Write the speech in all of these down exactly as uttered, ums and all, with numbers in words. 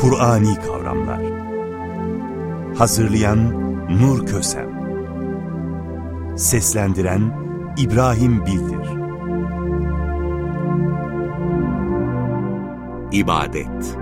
Kur'ani kavramlar. Hazırlayan Nur Kösem. Seslendiren İbrahim Bildir. İbadet.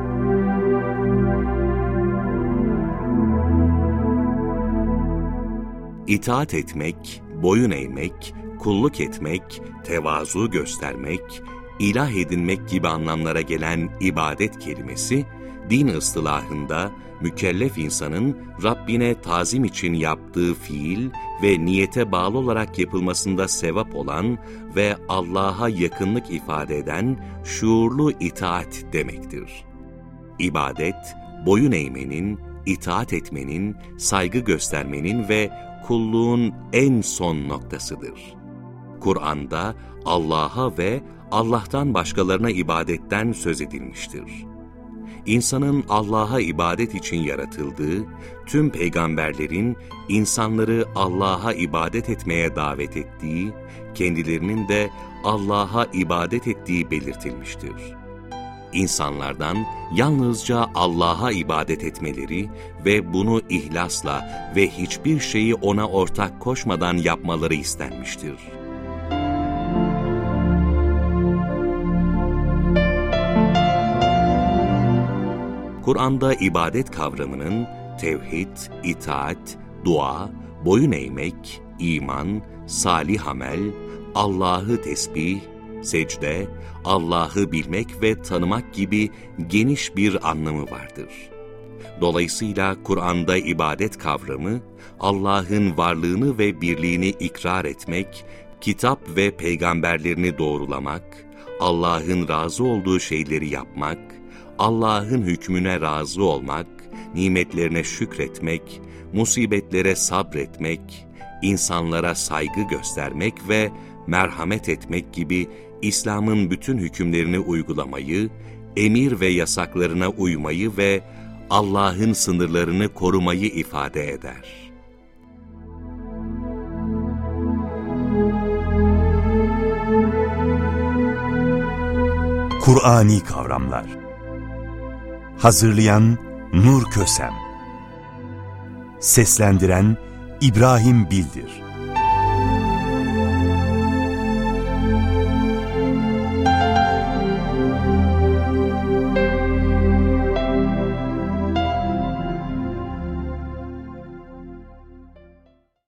İtaat etmek, boyun eğmek, kulluk etmek, tevazu göstermek, ilah edinmek gibi anlamlara gelen ibadet kelimesi, din ıstılahında mükellef insanın Rabbine tazim için yaptığı fiil ve niyete bağlı olarak yapılmasında sevap olan ve Allah'a yakınlık ifade eden şuurlu itaat demektir. İbadet, boyun eğmenin, itaat etmenin, saygı göstermenin ve kulluğun en son noktasıdır. Kur'an'da Allah'a ve Allah'tan başkalarına ibadetten söz edilmiştir. İnsanın Allah'a ibadet için yaratıldığı, tüm peygamberlerin insanları Allah'a ibadet etmeye davet ettiği, kendilerinin de Allah'a ibadet ettiği belirtilmiştir. İnsanlardan yalnızca Allah'a ibadet etmeleri ve bunu ihlasla ve hiçbir şeyi O'na ortak koşmadan yapmaları istenmiştir. Kur'an'da ibadet kavramının tevhid, itaat, dua, boyun eğmek, iman, salih amel, Allah'ı tesbih, secde, Allah'ı bilmek ve tanımak gibi geniş bir anlamı vardır. Dolayısıyla Kur'an'da ibadet kavramı, Allah'ın varlığını ve birliğini ikrar etmek, kitap ve peygamberlerini doğrulamak, Allah'ın razı olduğu şeyleri yapmak, Allah'ın hükmüne razı olmak, nimetlerine şükretmek, musibetlere sabretmek, insanlara saygı göstermek ve merhamet etmek gibi İslam'ın bütün hükümlerini uygulamayı, emir ve yasaklarına uymayı ve Allah'ın sınırlarını korumayı ifade eder. Kur'ani kavramlar. Hazırlayan Nur Kösem. Seslendiren İbrahim Bildir.